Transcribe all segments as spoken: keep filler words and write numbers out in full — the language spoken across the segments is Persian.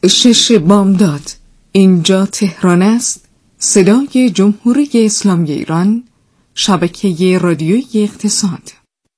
شش بامداد. اینجا تهران است، صدای جمهوری اسلامی ایران، شبکه رادیویی اقتصاد.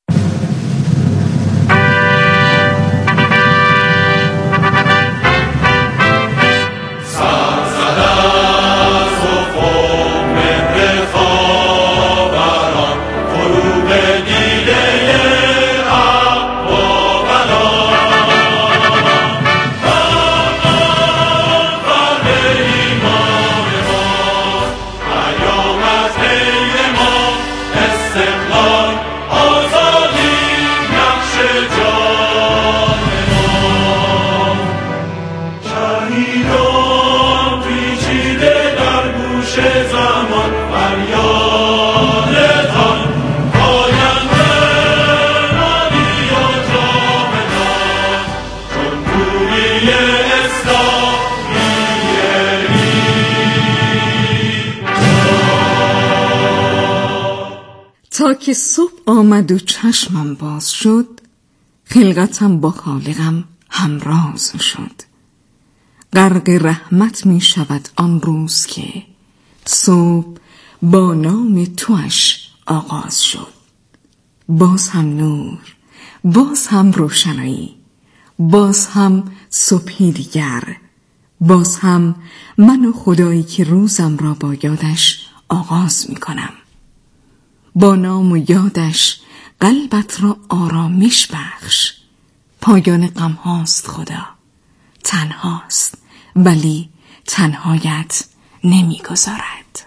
تا که صبح آمد و چشمم باز شد، خلقتم با خالقم همراز شد. غرق رحمت می شود آن روز که صبح با نام توش آغاز شد. باز هم نور، باز هم روشنایی، باز هم صبحی دیگر، باز هم من و خدایی که روزم را با یادش آغاز می کنم. با نام و یادش قلبت را آرامش بخش. پایان غم هاست خدا، تنهاست ولی تنهایت نمی گذارد.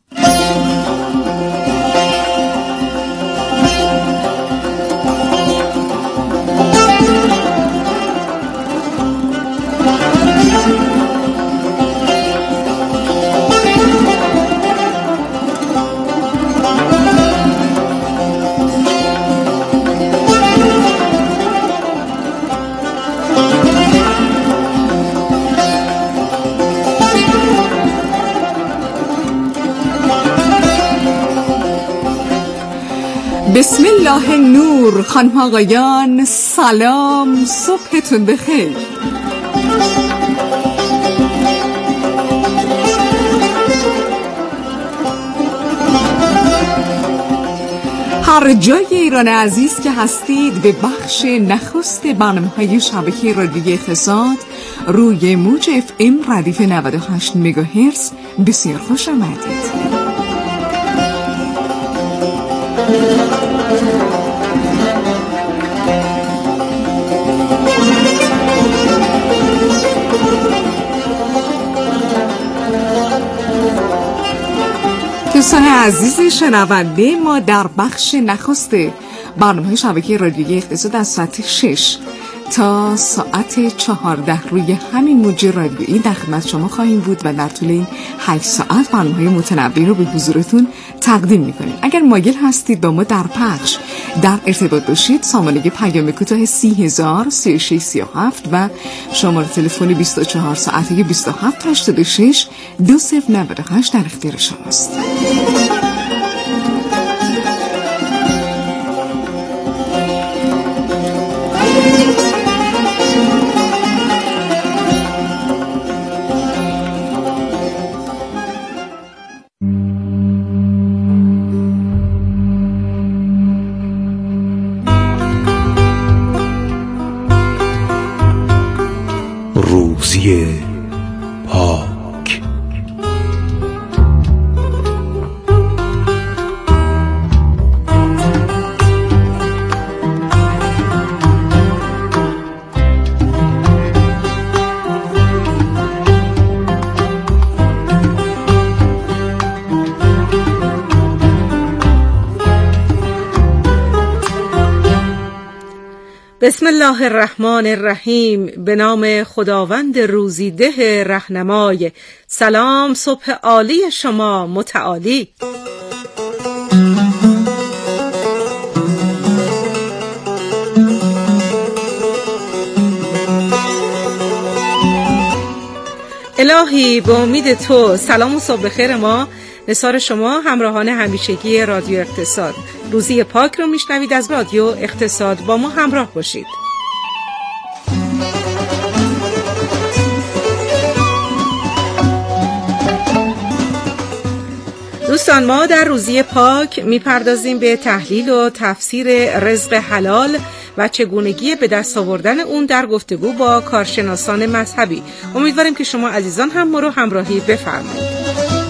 بسم الله نور. خانم آقایان سلام، صبحتون بخیر. هر جای ایران عزیز که هستید به بخش نخست برنامه‌های شبکه رادیویی اقتصاد روی موج اف ام ردیف نود و هشت مگاهرتز بسیار خوش آمدید. دوستان عزیز شنونده، ما در بخش نخست برنامه شبکه رادیویی اقتصاد از ساعت شش تا ساعت چهارده روی همین موج رادیویی در خدمت شما خواهیم بود و در طول این هشت ساعت برنامه‌های متنوعی رو به حضورتون تقدیم می‌کنیم. اگر مایل هستید با ما در پخش در ارتباط باشید، سامانه پیام کوتاه سی هزار سی و شش سی و هفت و شماره تلفن بیست و چهار ساعته بیست و هفت هشتاد و شش دو صفر نود و هشت در اختیار شماست. روزی پاک. بسم الله الرحمن الرحیم. به نام خداوند روزیده رهنمای. سلام صبح عالی شما متعالی. الهی به امید تو سلام و صبح خیر ما نثار شما همراهان همیشگی رادیو اقتصاد. روزی پاک رو میشنوید از رادیو اقتصاد. با ما همراه باشید. دوستان، ما در روزی پاک میپردازیم به تحلیل و تفسیر رزق حلال و چگونگی به دست آوردن اون در گفتگو با کارشناسان مذهبی. امیدواریم که شما عزیزان هم ما رو همراهی بفرمایید.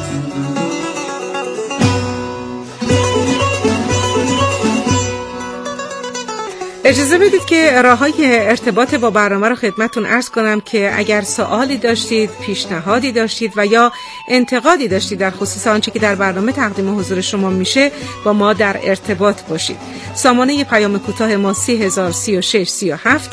اجازه بدید که راههای ارتباط با برنامه رو خدمتتون عرض کنم که اگر سوالی داشتید، پیشنهادی داشتید و یا انتقادی داشتید در خصوص آنچه که در برنامه تقدیم حضور شما میشه، با ما در ارتباط باشید. سامانه پیام کوتاه ما سی هزار سی و شش سی و هفت.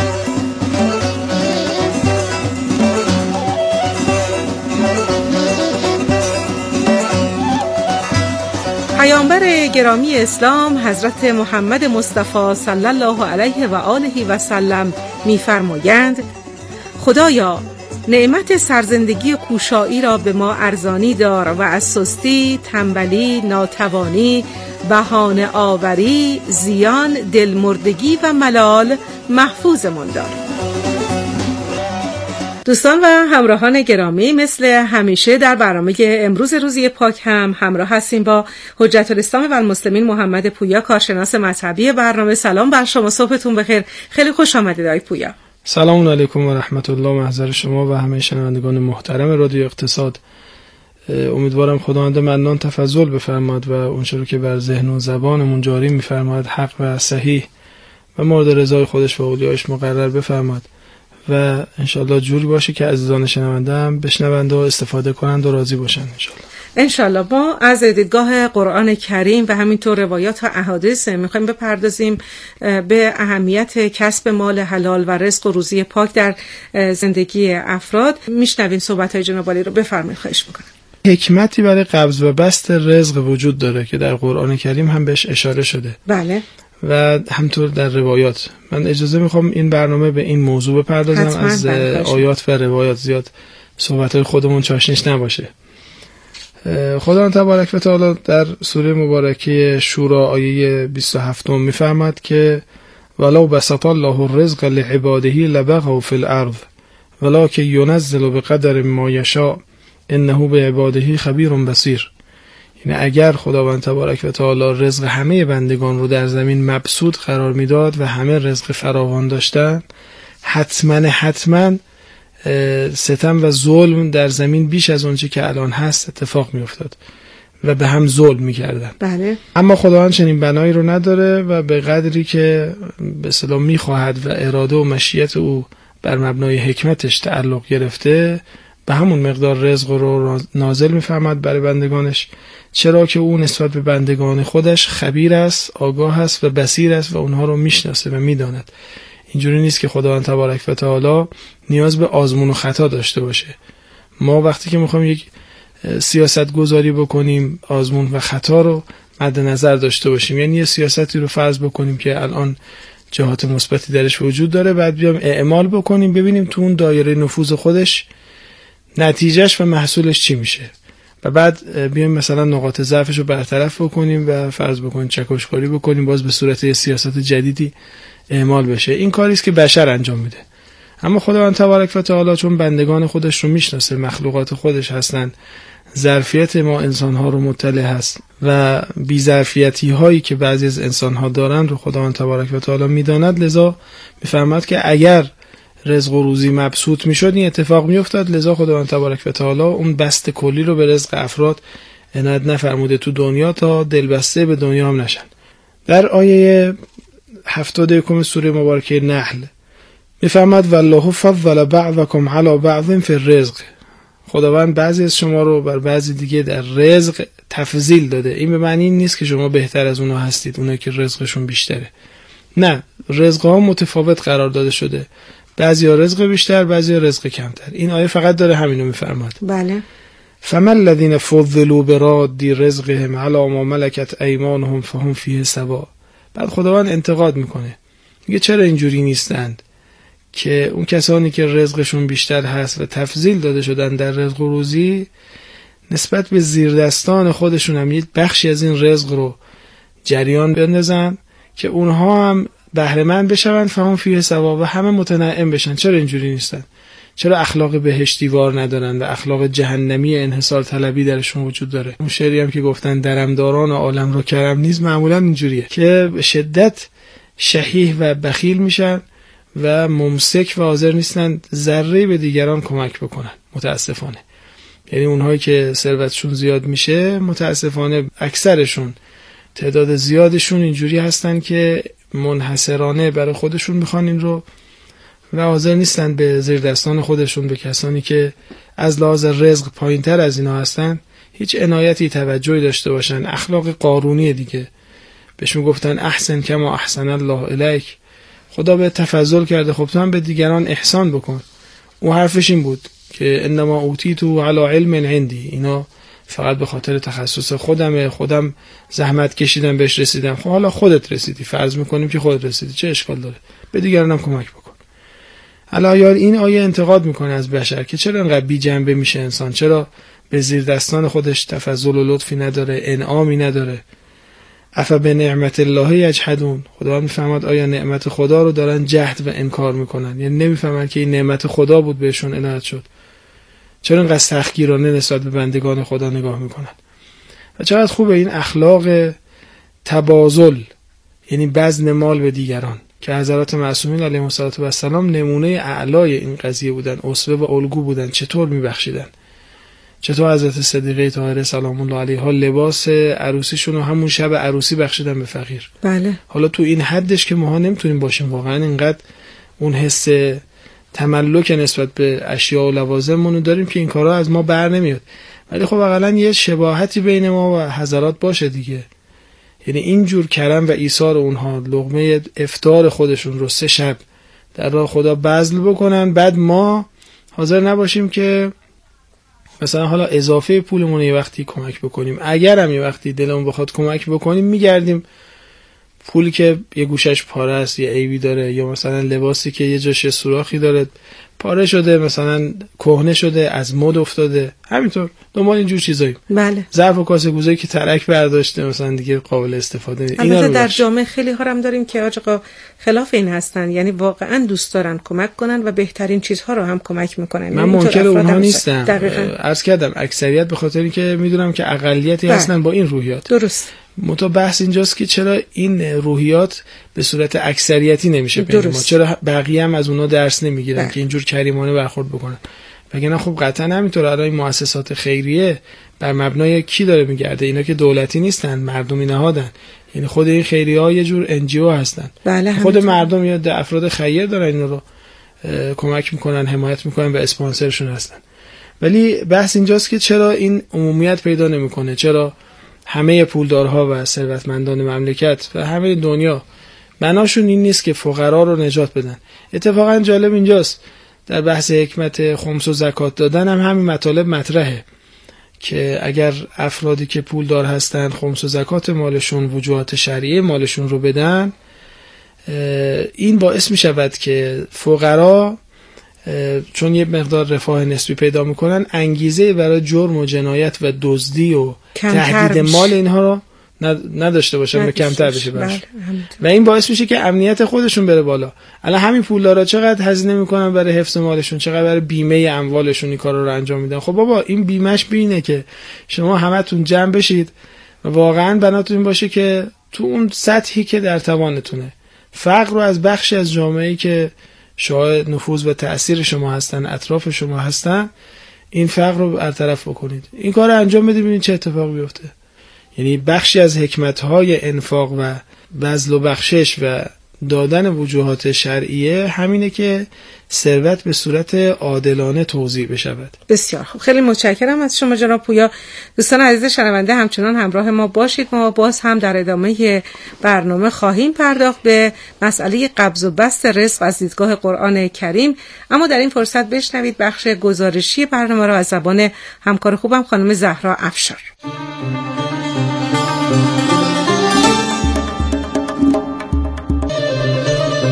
پیامبر گرامی اسلام حضرت محمد مصطفی صلی الله علیه و آله و سلم می‌فرمایند: خدایا نعمت سرزندگی و کوشایی را به ما ارزانی دار و از سستی، تنبلی، ناتوانی، بهانه آوری، زیان، دلمردگی و ملال محفوظمان دار. دوستان و همراهان گرامی، مثل همیشه در برنامه امروز روزی پاک هم همراه هستیم با حجت الاسلام و المسلمین محمد پویا، کارشناس مذهبی برنامه. سلام بر شما، صبحتون بخیر. خیلی خوش آمدید آقای پویا. سلام علیکم و رحمت الله. محضر شما و همه شنوندگان محترم رادیو اقتصاد. امیدوارم خداوند منان تفضل بفرماد و اونچه که بر ذهن و زبانمون جاری می‌فرماد حق و صحیح و مورد رضای خودش و اولیاءش مقرر بفرماد و انشالله جوری باشه که عزیزان شنونده هم بشنوند و استفاده کنند و راضی باشن انشالله. انشالله. ما از دیدگاه قرآن کریم و همینطور روایات و احادیث میخوایم بپردازیم به اهمیت کسب مال حلال و رزق و روزی پاک در زندگی افراد. میشنویم صحبت‌های جناب عالی رو. بفرمایید، خواهش میکنم. حکمتی برای قبض و بسط رزق وجود داره که در قرآن کریم هم بهش اشاره شده. بله. و همطور در روایات. من اجازه میخوام این برنامه به این موضوع بپردازم، از آیات و روایات زیاد صحبت‌های خودمون چاشنیش نباشه. خداوند تبارک و تعالی در سوره مبارکه شورا آیه بیست و هفت میفرماد که ولو بسط الله الرزق لعباده لبغوا فی الارض ولکن ينزل بقدر ما یشاء انه بعباده خبیر بصیر. یعنی اگر خداوند تبارک و تعالی رزق همه بندگان رو در زمین مبسوط قرار میداد و همه رزق فراوان داشتن، حتما حتما ستم و ظلم در زمین بیش از اونچه که الان هست اتفاق میافتاد و به هم ظلم میکردن. بله. اما خداوند چنین بنایی رو نداره و به قدری که به اصطلاح میخواهد و اراده و مشیت او بر مبنای حکمتش تعلق گرفته، به همون مقدار رزق رو نازل میفرماد برای بندگانش، چرا که او نسبت به بندگان خودش خبیر است، آگاه است و بصیر است و اونها رو میشناسه و میداند. اینجوری نیست که خداوند تبارک و تعالی نیاز به آزمون و خطا داشته باشه. ما وقتی که میخوایم یک سیاست گذاری بکنیم، آزمون و خطا رو مد نظر داشته باشیم. یعنی یه سیاستی رو فرض بکنیم که الان جهات مثبتی درش وجود داره، بعد بیام اعمال بکنیم، ببینیم تو اون دایره نفوذ خودش نتیجهش و محصولش چی میشه و بعد بیایم مثلا نقاط ضعفش رو برطرف بکنیم و فرض بکنیم چکشکاری بکنیم، باز به صورت یه سیاست جدیدی اعمال بشه. این کاری است که بشر انجام میده. اما خداوند تبارک و تعالی چون بندگان خودش رو میشناسه، مخلوقات خودش هستن، ظرفیت ما انسان‌ها رو مطلع هست و بی ظرفیتی هایی که بعضی از انسان‌ها دارن رو خداوند تبارک و تعالی میداند، لذا میفرماد که اگر رزق و روزی مبسوط میشد این اتفاق میافتاد. لذا خداوند تبارک و تعالی اون بسط کلی رو به رزق افراد عنایت نفرموده تو دنیا تا دلبسته به دنیا هم نشن. در آیه هفتاد و یک سوره مبارکه نحل میفرماد والله فضل بعضکم علی بعض فی الرزق. خداوند بعضی از شما رو بر بعضی دیگه در رزق تفضیل داده. این به معنی نیست که شما بهتر از اونها هستید، اونایی که رزقشون بیشتره. نه، رزق‌ها متفاوت قرار داده شده. بعضیا رزق بیشتر، بعضیا رزق کمتر. این آیه فقط داره همینو میفرماد. بله. فمن الذين فضلوا براد رزقهم على ما ملكت ايمانهم فهم فيه سواء. بعد خداوند انتقاد میکنه، میگه چرا اینجوری نیستند که اون کسانی که رزقشون بیشتر هست و تفضیل داده شدن در رزق و روزی، نسبت به زیردستان خودشون هم یک بخشی از این رزق رو جریان بندازن که اونها هم بهره مند بشن، فهم فیه سوا، و همه متنعم بشن. چرا اینجوری نیستن؟ چرا اخلاق بهشتیوار ندارن و اخلاق جهنمی انحصار طلبی درشون وجود داره؟ اون شعری هم که گفتن درمداران عالم را کرم نیز، معمولا اینجوریه که به شدت شحیح و بخیل میشن و ممسک و حاضر نیستن ذره به دیگران کمک بکنن. متاسفانه یعنی اونهایی که ثروتشون زیاد میشه متاسفانه اکثرشون، تعداد زیادشون اینجوری هستن که منحصرانه برای خودشون میخوان این رو و حاضر نیستن به زیر دستان خودشون، به کسانی که از لحاظ رزق پایین تر از اینا هستن هیچ عنایتی توجهی داشته باشن. اخلاق قارونی دیگه، بهش میگفتن احسن کما احسن الله الیک، خدا به تفضل کرده، خب تو هم به دیگران احسان بکن. او حرفش این بود که انما اوتیتو علی علم عندی، اینا فقط به خاطر تخصص خودمه، خودم زحمت کشیدم بهش رسیدم. خب حالا خودت رسیدی، فرض میکنیم که خودت رسیدی، چه اشکال داره؟ به دیگران هم کمک بکن. حالا یار این آیه انتقاد میکنه از بشر که چرا انقدر بی جنبه میشه انسان، چرا به زیر دستان خودش تفضل و لطفی نداره، انعامی نداره. افا به نعمت الله یجحدون، خدا میفهمد آیا نعمت خدا رو دارن جهد و انکار میکنن، یعنی نمیفهمن که این نعمت خدا بود بهشون عنایت شد. چرا اینقدر سختگیرانه نسبت به بندگان خدا نگاه میکنن؟ و چقدر خوبه این اخلاق تبازل، یعنی بذل مال به دیگران، که حضرات معصومین علیهم السلام نمونه اعلای این قضیه بودن، اسوه و الگو بودن. چطور میبخشیدن، چطور حضرت صدیقه طاهره سلام الله علیها لباس عروسیشون رو همون شب عروسی بخشیدن به فقیر. بله. حالا تو این حدش که ماها نمیتونیم باشیم، واقعا اینقدر اون حس تملک نسبت به اشیاء و لوازممون داریم که این کارا از ما بر نمیاد. ولی خب حداقل یه شباهتی بین ما و حضرات باشه دیگه. یعنی اینجور کرم و ایثار اونها، لقمه افطار خودشون رو سه شب در راه خدا بذل بکنن، بعد ما حاضر نباشیم که مثلا حالا اضافه پولمون یه وقتی کمک بکنیم، اگر هم یه وقتی دلمون بخواد کمک بکنیم میگردیم پولی که یه گوشش پاره است، یه عیبی داره، یا مثلا لباسی که یه جاش سوراخی داره، پاره شده، مثلا کهنه شده، از مد افتاده، همینطور دنبال اینجور چیزایی. بله. ظرف و کاسه گوزایی که ترک برداشته مثلا دیگه قابل استفاده نیست. البته در جامعه خیلی ها هم داریم که آقا خلاف این هستن، یعنی واقعا دوست دارن کمک کنن و بهترین چیزها رو هم کمک میکنن. من منکر اونها نیستم، عرض کردم اکثریت به خاطر اینکه میدونم که اقلیتی هستن با این روحیات. درست. متو بحث اینجاست که چرا این روحیات به صورت اکثریتی نمیشه بین ما، چرا بقیه هم از اونا درس نمیگیرن که اینجور کریمانه برخورد بکنن؟ وگرنه خب قطعا همینطور. الان این مؤسسات خیریه بر مبنای کی داره میگرده؟ اینا که دولتی نیستن، مردمی نهادن. یعنی خود این خیریه ها یه جور ان جی او هستن. بله، خود مردم یا افراد خیر دارن اینا رو کمک میکنن، حمایت میکنن و اسپانسرشون هستن. ولی بحث اینجاست که چرا این عمومیت پیدا نمیکنه، چرا همه پولدارها و ثروتمندان مملکت و همه دنیا بناشون این نیست که فقرا رو نجات بدن. اتفاقا جالب اینجاست در بحث حکمت خمس و زکات دادن هم همین مطالب مطرحه که اگر افرادی که پولدار هستن خمس و زکات مالشون، وجوهات شرعیه مالشون رو بدن، این باعث می شود که فقرا چون یه مقدار رفاه نسبی پیدا میکنن، انگیزه برای جرم و جنایت و دزدی و تهدید مال اینها رو نداشته باشن و کمتر بشه برش. و این باعث میشه که امنیت خودشون بره بالا. الان همین پولدارا چقدر هزینه میکنن برای حفظ مالشون، چقدر برای بیمه اموالشون این کارا رو انجام میدن. خب بابا این بیمهش بینه که شما همتون جمع بشید و واقعا بناتون این باشه که تو اون سطحی که در توانتونه فقر رو از بخشی از جامعه‌ای که شاید نفوذ و تأثیر شما هستن، اطراف شما هستن، این فقر رو برطرف بکنید. این کار رو انجام بدید ببینید چه اتفاقی بیفته. یعنی بخشی از حکمت‌های انفاق و بذل و بخشش و دادن وجوهات شرعیه همینه که ثروت به صورت عادلانه توزیع بشود. بسیار خوب، خیلی متشکرم از شما جناب پویا. دوستان عزیز شنونده همچنان همراه ما باشید. ما باز هم در ادامه برنامه خواهیم پرداخت به مسئله قبض و بسط رزق از دیدگاه قرآن کریم، اما در این فرصت بشنوید بخش گزارشی برنامه را از زبان همکار خوبم خانم زهرا افشار.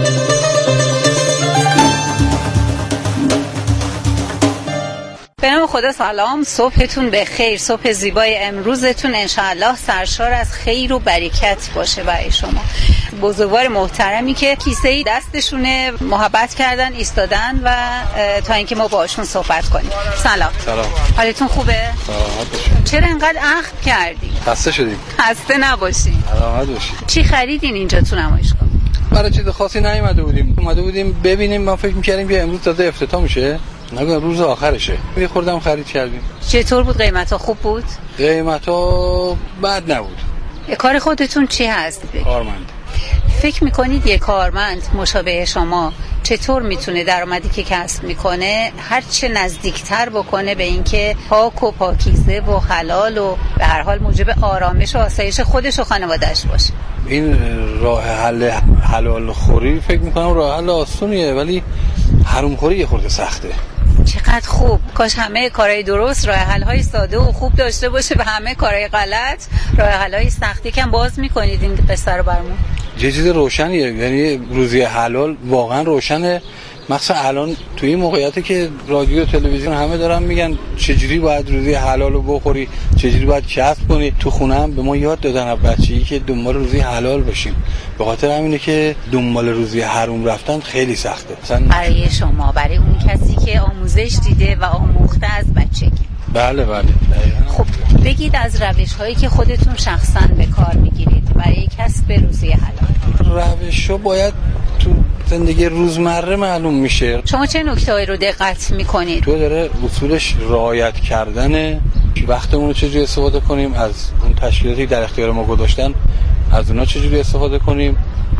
به نام خدا سلام، صبحتون به خیر، صبح زیبای امروزتون انشاءالله سرشار از خیر و برکت باشه برای شما. بزرگوار محترمی که کیسه‌ای دستشونه محبت کردن ایستادن و تا اینکه ما باشون صحبت کنیم. سلام. سلام. حالتون خوبه؟ سلامت. چرا انقدر اخم کردی؟ خسته شدیم. خسته نباشین. سلامت باشین. چی خریدین اینجا تو نمایشگاه؟ برای چیز خاصی نیومده بودیم. اومده بودیم ببینیم، ما فکر می‌کردیم که امروز تازه افتتاح میشه. نگو روز آخرشه. یه خوردم خرید کردیم. چطور بود؟ قیمتا خوب بود؟ قیمتا بد نبود. کار خودتون چی هست؟ کارمند. فکر میکنید یک کارمند مشابه شما چطور میتونه درآمدی که کسب میکنه هر چه نزدیکتر بکنه به اینکه پاک و پاکیزه و حلال و به هر حال موجب آرامش و آسایش خودش و خانواده‌اش باشه؟ این راه حل حلال خوری فکر میکنم راه حل آسونیه، ولی حرام خوری یه خورده سخته. چقدر خوب، کاش همه کارهای درست راه حل‌های ساده و خوب داشته باشه و همه کارهای غلط راه حل‌های سختی. کم باز میکنید این قصه رو برامون؟ یه چیز روشنیه، یعنی روزی حلال واقعا روشنه، مخصوصا الان توی این موقعیتی که رادیو و تلویزیون همه دارن میگن چجوری باید روزی حلال رو بخوری، چجوری باید کسب کنی. تو خونه هم به ما یاد دادن از بچگی که دنبال روزی حلال باشیم. به خاطر همینه که دنبال روزی حرام رفتن خیلی سخته. مثلا برای شما، برای اون کسی که آموزش دیده و آموخته از بچگی. بله بله. خب بگید از روش‌هایی که خودتون شخصاً به کار میگیرید برای کسب روزی حلال. روش‌ها باید تو زندگی روزمره معلوم میشه. شما چه نکته‌ای رو دقت میکنید؟ تو داره اصولش رعایت کردن، وقتمون رو چجوری استفاده کنیم، از اون تشکیلاتی در اختیار ما گذاشتن از اونا چجوری استفاده کنیم.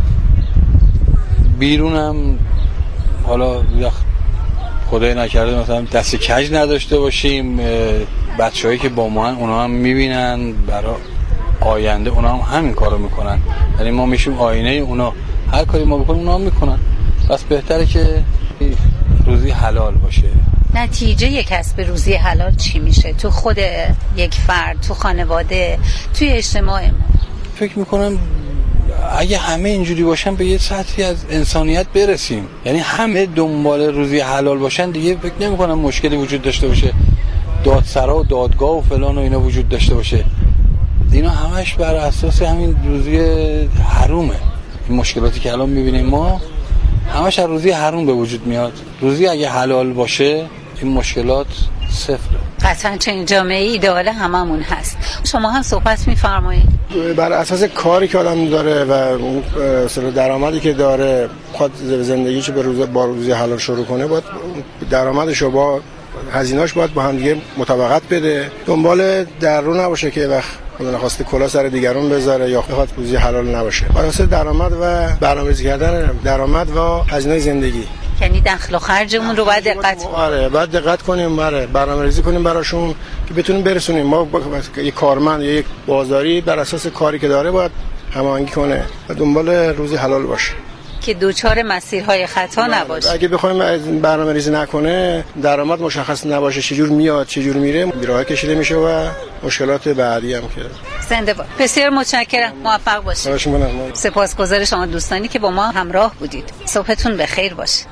بیرونم حالا خدای نکرده مثلا دست کج نداشته باشیم، بچه‌هایی که با ما هن اونا هم میبینن، برای آینده اونا هم همین کارو میکنن، یعنی ما میشیم آینه اونا، هر کاری ما بکنیم اونا هم میکنن. پس بهتره که روزی حلال باشه. نتیجه کسب روزی حلال چی میشه تو خود یک فرد، تو خانواده، توی اجتماع ما؟ فکر میکنم اگه همه اینجوری باشن به یه سطحی از انسانیت برسیم، یعنی همه دنبال روزی حلال باشن، دیگه فکر نمی‌کنم مشکلی وجود داشته باشه، دادسرا و دادگاه و فلان و اینا وجود داشته باشه. اینا همش بر اساس همین روزی حرومه. این مشکلاتی که الان می‌بینیم ما همش از روزی حروم به وجود میاد. روزی اگه حلال باشه این مشکلات صفره. قطعا چنین جامعه ایدئال هممون هست. شما هم صحبت می‌فرمایید بر اساس کاری که آدم داره و اون اصل درآمدی که داره، خود زندگیشو به روز با روزی حلال شروع کنه، باید درآمدشو با هزینه‌اش باید با هم دیگه مطابقت بده. دنبال در رو نباشه که وقت خدا نخواسته کلا سر دیگران بذاره یا بخواد روزی حلال نباشه. بر اساس درآمد و برنامه‌ریزی کردن درآمد و هزینه زندگی، یعنی دخل و خرجمون رو باید دقت کنیم. آره باید دقت کنیم، آره برنامه‌ریزی کنیم براشون که بتونیم برسونیم. ما یک کارمند یا یک بازاری بر اساس کاری که داره باید هماهنگی کنه و دنبال روزی حلال باشه که دوچار مسیرهای خطا نباشه. اگه بخوایم برنامه‌ریزی نکنه، درآمد مشخص نباشه، چجور میاد چجور میره، بیراه کشیده میشه و مشکلات بعدی هم که زنده باد. بسیار متشکرم، موفق باشید. سپاسگزار شما دوستانی که با ما همراه بودید. صبحتون بخیر باشه.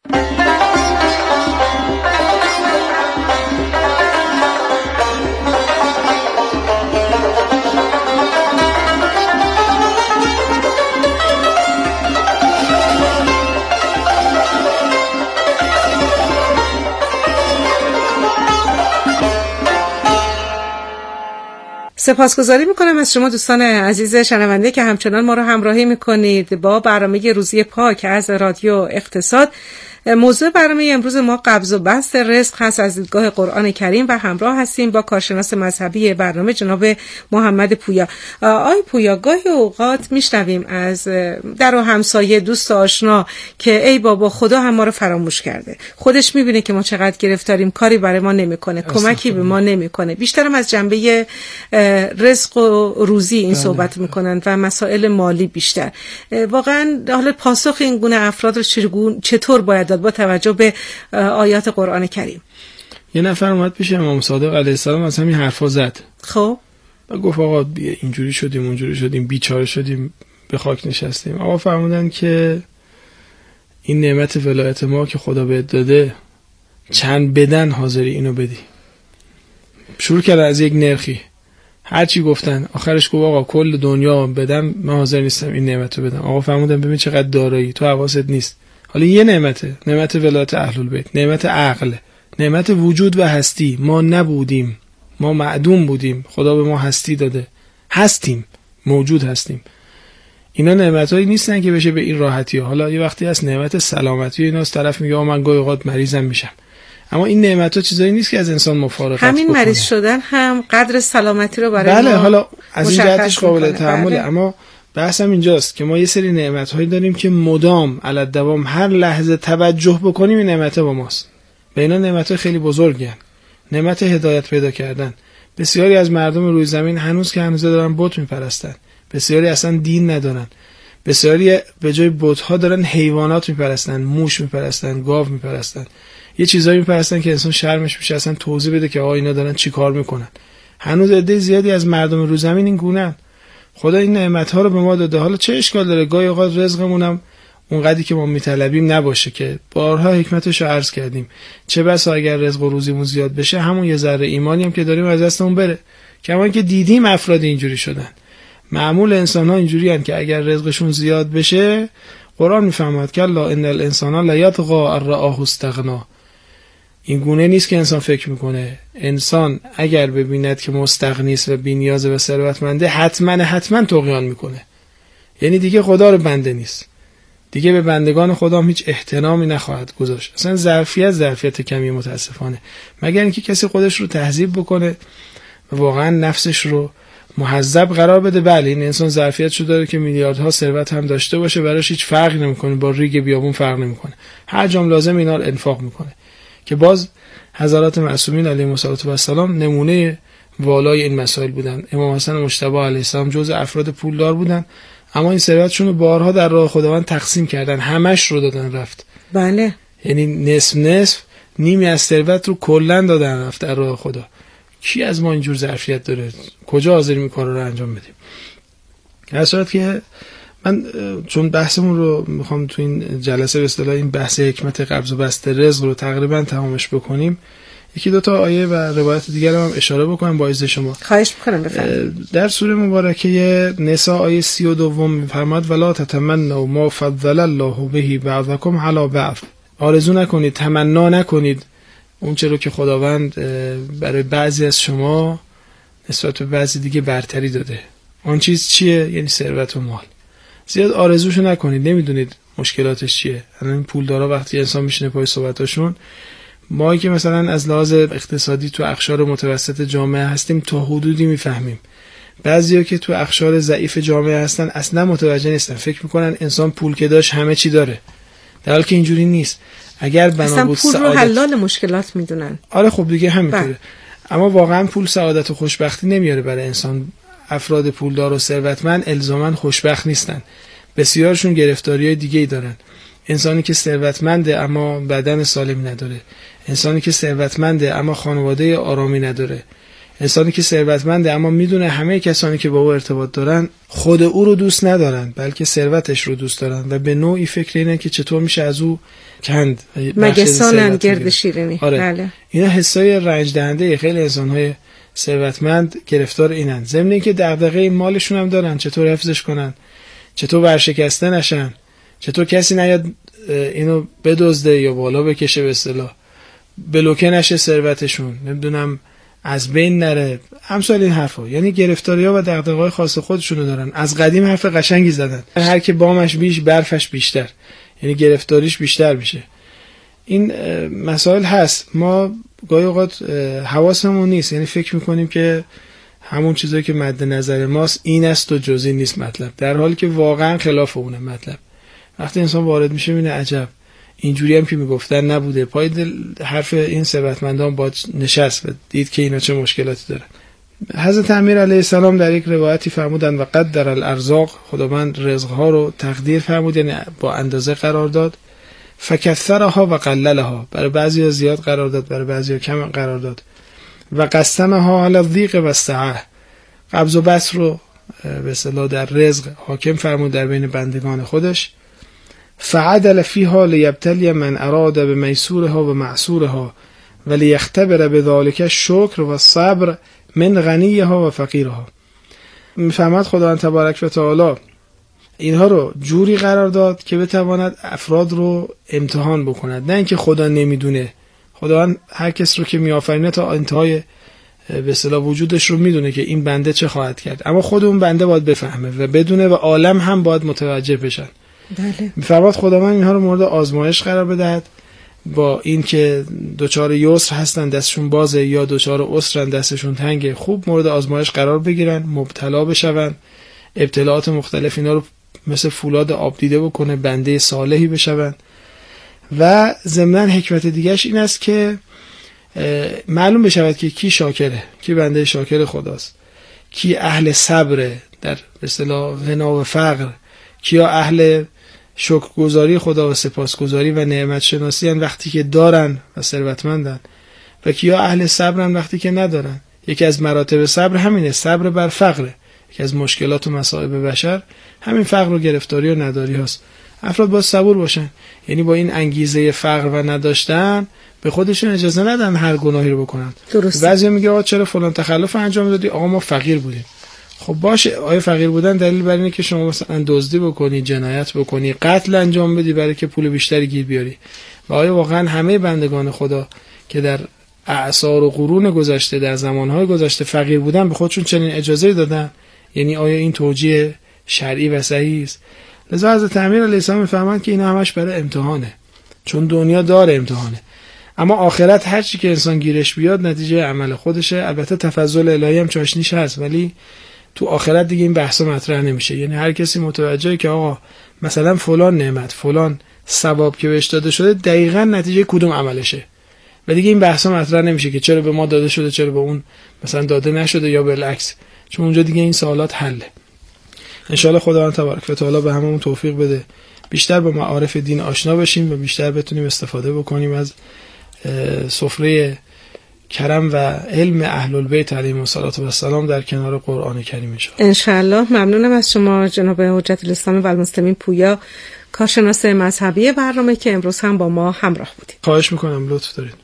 سپاسگزاری میکنم از شما دوستان عزیز شنونده که همچنان ما رو همراهی میکنید با برنامه روزی پاک از رادیو اقتصاد. موضوع برنامه امروز ما قبض و بسط رزق هست از دیدگاه قرآن کریم و همراه هستیم با کارشناس مذهبی برنامه جناب محمد پویا. آی پویا، گاهی اوقات میشنویم از در و همسایه، دوست آشنا که ای بابا خدا هم ما رو فراموش کرده، خودش میبینه که ما چقدر گرفتاریم، کاری برای ما نمیکنه، کمکی به ما نمیکنه. بیشترم از جنبه رزق و روزی این صحبت میکنن و مسائل مالی بیشتر. واقعا حالا پاسخ این گونه افراد رو چطور باید با توجه به آیات قرآن کریم؟ یه نفر اومد پیش امام صادق علیه السلام از همین حرفا زد. خب و گفت آقا اینجوری شدیم اونجوری شدیم، بیچاره شدیم، به خاک نشستیم. آقا فرمودن که این نعمت ولایت ما که خدا بهت داده، چند بدن حاضری اینو بدی؟ شروع کردن از یک نرخی، هر چی گفتن آخرش گفت آقا کل دنیا بدم من حاضر نیستم این نعمت رو بدم. آقا فرمودن ببین چقدر دارایی، تو حواست نیست. حالا یه نعمته، نعمت ولایت اهل البیت، نعمت عقل، نعمت وجود و هستی. ما نبودیم، ما معدوم بودیم، خدا به ما هستی داده، هستیم، موجود هستیم. اینا نعمتایی نیستن که بشه به این راحتی ها. حالا یه وقتی هست نعمت سلامتی، ایناست طرف میگه من گاهی اوقات مریضم میشم، اما این نعمت‌ها چیزایی نیست که از انسان مفارقت کنه. همین مریض شدن هم قدر سلامتی رو برای بله، ما حالا از این جهتش قابل تحمله. بله. اما بحثم اینجاست که ما یه سری نعمت‌هایی داریم که مدام علی الدوام هر لحظه توجه بکنیم این نعمت با ماست. به اینا نعمت‌های خیلی بزرگی هستند. نعمت هدایت پیدا کردن. بسیاری از مردم روی زمین هنوز که هنوز دارن بت میپرستن، بسیاری اصلا دین ندارن، بسیاری به جای بت‌ها دارن حیوانات میپرستن، موش میپرستن، گاو میپرستن، یه چیزایی میپرستن که انسان شرمش میشه اصلا توضیح بده که آقا اینا دارن چی کار میکنن. هنوز عده زیادی از مردم روی زمین این گونه‌ان. خدا این نعمت‌ها رو به ما داده، حالا چه اشکال داره گاهی اوقات رزقمونم اونقدری که ما میطلبیم نباشه، که بارها حکمتش رو عرض کردیم. چه بسا اگر رزق و روزیمون زیاد بشه همون یه ذره ایمانی هم که داریم از دستمون بره. کما که دیدیم افراد اینجوری شدن. معمول انسان‌ها اینجوری هستند که اگر رزقشون زیاد بشه، قرآن میفهمد که لا ان الانسان لا یطغى ان رآه استغنى. این گونه نیست که انسان فکر میکنه. انسان اگر ببیند که مستغنی است و بی‌نیاز و ثروتمنده، حتما حتما طغیان میکنه. یعنی دیگه خدا رو بنده نیست، دیگه به بندگان خدا هم هیچ احترامی نخواهد گذاشت. اصلا ظرفیت ظرفیت کمی متاسفانه، مگر اینکه کسی خودش رو تهذیب بکنه و واقعا نفسش رو مهذب قرار بده. بله این انسان ظرفیتشو داره که میلیاردها ثروت هم داشته باشه، براش هیچ فرق نمیکنه، با ریگ بیابون فرق نمیکنه، هر جام لازم اینا رو انفاق میکنه. که باز حضرات معصومین علیهم السلام نمونه والای این مسائل بودن. امام حسن مجتبی علیه السلام جزء افراد پولدار بودن، اما این ثروتشون رو بارها در راه خداوند تقسیم کردن، همش رو دادن رفت. بله، یعنی نصف نصف، نیمی از ثروت رو کلا دادن رفت در راه خدا. کی از ما اینجور ظرفیت داره؟ کجا حاضریم این کارا رو انجام بدیم؟ در صورت که من چون بحثمون رو میخوام تو این جلسه به اصطلاح این بحث حکمت قبض و بسط رزق رو تقریبا تمامش بکنیم، یکی دو تا آیه و روایت دیگر هم اشاره بکنم با اجازه شما. خواهش می‌کنم بفرمایید. در سوره مبارکه نساء آیه سی و دو می‌فرماد ولا تتمنوا ما فضل الله به بعضکم علی بعض. آرزو نکنید، تمنا نکنید اون چه رو که خداوند برای بعضی از شما نسبت به بعضی دیگه برتری داده. اون چیز چیه؟ یعنی ثروت و مال. زیاد آرزوشو نکنید، نمیدونید مشکلاتش چیه. الان این پولدارا وقتی انسان میشینه پای صحبتاشون، ما که مثلا از لحاظ اقتصادی تو اقشار متوسط جامعه هستیم تا حدودی میفهمیم. بعضیا که تو اقشار ضعیف جامعه هستن اصلا متوجه نیستن، فکر میکنن انسان پول که داشت همه چی داره، در حالی که اینجوری نیست. اگر بنا بود پول رو حلال مشکلات میدونن. آره خب دیگه همینطوره. اما واقعا پول سعادت و خوشبختی نمیاره برای انسان. افراد پولدار و ثروتمند الزاما خوشبخت نیستن، بسیارشون گرفتاری‌های دیگه‌ای دارن. انسانی که ثروتمنده اما بدن سالمی نداره، انسانی که ثروتمنده اما خانواده آرامی نداره، انسانی که ثروتمنده اما میدونه همه کسانی که با او ارتباط دارن خود او رو دوست ندارن بلکه ثروتش رو دوست دارن و به نوعی فکر اینه که چطور میشه از او کند مگسانن گرد شیرینی. آره. بله. اینا حسای رنج دهنده خیلی انسان‌های ثروتمند گرفتار اینن. ضمن اینکه دغدغه مالشون هم دارن، چطور حفظش کنن، چطور ورشکسته نشن، چطور کسی نیاد اینو بدزده یا بالا بکشه، به اصطلاح بلوکه نشه ثروتشون، نمیدونم از بین نره، امثال این حرفا. یعنی گرفتاری‌ها و دغدغه‌های خاص خودشونو دارن. از قدیم حرف قشنگی زدن، هر که بامش بیش برفش بیشتر، یعنی گرفتاریش بیشتر میشه. این مسائل هست، ما گاهی اوقات حواسمون نیست، یعنی فکر میکنیم که همون چیزایی که مد نظر ماست این است و جزئی نیست مطلب، در حالی که واقعا خلاف اونه مطلب. وقتی انسان وارد میشه میبینه عجب اینجوری هم که میگفتن نبوده، پای دل حرف این ثروتمندان با نشست و دید که اینا چه مشکلاتی دارن. حضرت امیر علیه السلام در یک روایتی فرمودند و قدر الارزاق، خداوند رزقها رو تقدیر فرمود، یعنی با اندازه قرار داد. فکثرها و قللها، برای بعضیا زیاد قرار داد، برای بعضیا کم قرار داد. و قسمها علی الضیق و السعه، قبض و بسط رو به اصطلاح در رزق حاکم فرمود در بین بندگان خودش. فعدل فیها لیبتلی من اراد بمیسورها و معسورها ولی یختبر بذالک الشکر و صبر من غنیها و فقیرها. میفهمد خداوند تبارک و تعالی اینها رو جوری قرار داد که بتواند افراد رو امتحان بکند، نه اینکه خدا نمیدونه. خداوند هر کس رو که میآفرینه تا انتهای به اصطلاح وجودش رو میدونه که این بنده چه خواهد کرد، اما خود اون بنده باید بفهمه و بدونه و عالم هم باید متوجه بشن. بله. میفرماد خداوند اینها رو مورد آزمایش قرار بدهد، با این که دوچار یسر هستن دستشون بازه یا دوچار عسرن دستشون تنگه، خوب مورد آزمایش قرار بگیرن، مبتلا بشون، ابتلاعات مختلف اینا رو مثل فولاد آب دیده بکنه، بنده صالحی بشون. و ضمن حکمت دیگهش این است که معلوم بشود که کی شاکره، کی بنده شاکر خداست، کی اهل صبره در به اصطلاح غنا و فقر، کیا اهل شکرگزاری خدا و سپاسگزاری و نعمت شناسی ان وقتی که دارن و ثروتمندن، و کیا اهل صبرن وقتی که ندارن. یکی از مراتب صبر همینه، صبر بر فقره. یکی از مشکلات و مصائب بشر همین فقر و گرفتاری و نداری هست. افراد باید صبور باشن، یعنی با این انگیزه فقر و نداشتن به خودشون اجازه ندن هر گناهی رو بکنن. بعضی میگه آقا چرا فلان تخلف انجام دادی؟ آقا ما فقیر بودیم. خب باشه، آیا فقیر بودن دلیل بر اینه که شما مثلا دزدی بکنی، جنایت بکنی، قتل انجام بدی برای که پول بیشتری گیر بیاری؟ و آیا واقعا همه بندگان خدا که در اعصار و قرون گذشته در زمانهای گذشته فقیر بودن به خودشون چنین اجازه دادن؟ یعنی آیا این توجیه شرعی و صحیح است؟ لذا حضرت امیر علیه السلام میفهمند که اینا همش برای امتحانه، چون دنیا داره امتحانه، اما آخرت هر چی که انسان گیرش بیاد نتیجه عمل خودشه. البته تفضل الهی هم چاشنیش هست، ولی تو آخرت دیگه این بحثا مطرح نمیشه. یعنی هر کسی متوجهه که آقا مثلا فلان نعمت، فلان ثواب که بهش داده شده دقیقاً نتیجه کدوم عملشه، و دیگه این بحثا مطرح نمیشه که چرا به ما داده شده چرا به اون مثلا داده نشده یا بالعکس، چون اونجا دیگه این سوالات حله. ان شاء الله خداوند تبارک و تعالی به هممون توفیق بده بیشتر با معارف دین آشنا بشیم و بیشتر بتونیم استفاده بکنیم از سفره کرم و علم اهل البیت علیهم السلام در کنار قرآن کریم. ان شاء الله. ممنونم از شما جناب حجت الاسلام و المسلمین پویا، کارشناس مذهبی برنامه، که امروز هم با ما همراه بودید. خواهش میکنم، لطف دارید.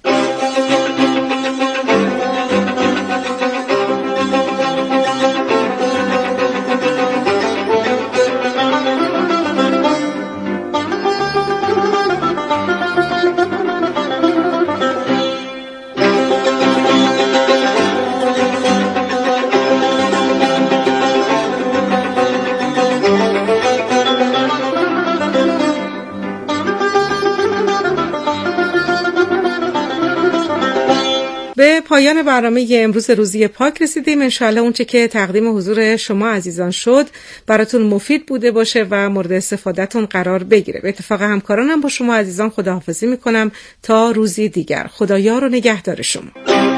به پایان برنامه امروز روزی پاک رسیدیم. انشاءالله اون چه که تقدیم حضور شما عزیزان شد براتون مفید بوده باشه و مورد استفادهتون قرار بگیره. به اتفاق همکارانم با شما عزیزان خداحافظی میکنم تا روزی دیگر. خدایار و نگهدار شما.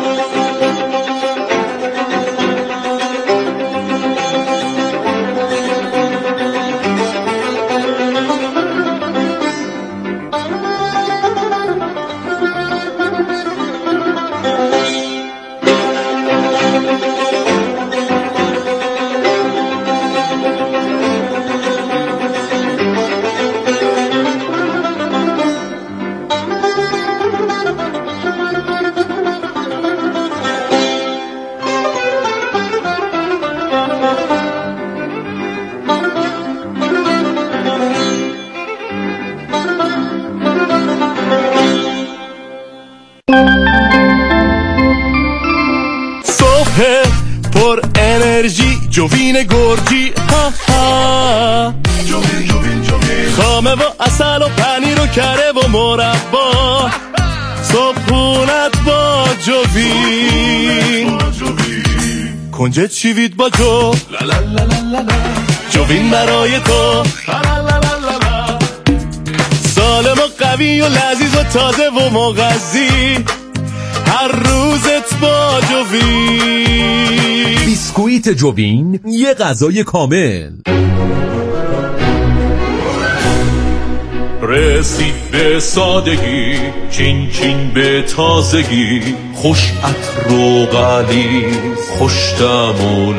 پر انرژی جوین گرجی ها ها جوین جوین جوین خامه و اصل و پنیر و کره و مربا صبحونت با جوین کنجد شیوید با جو جوین برای تو سالم و قوی و لذیذ و تازه و مغذی هر روزت با جوین. بیسکویت جوین، یه غذای کامل. رسید به سادگی، چین چین به تازگی، خوش عطر و غلیظ، خوش طعم و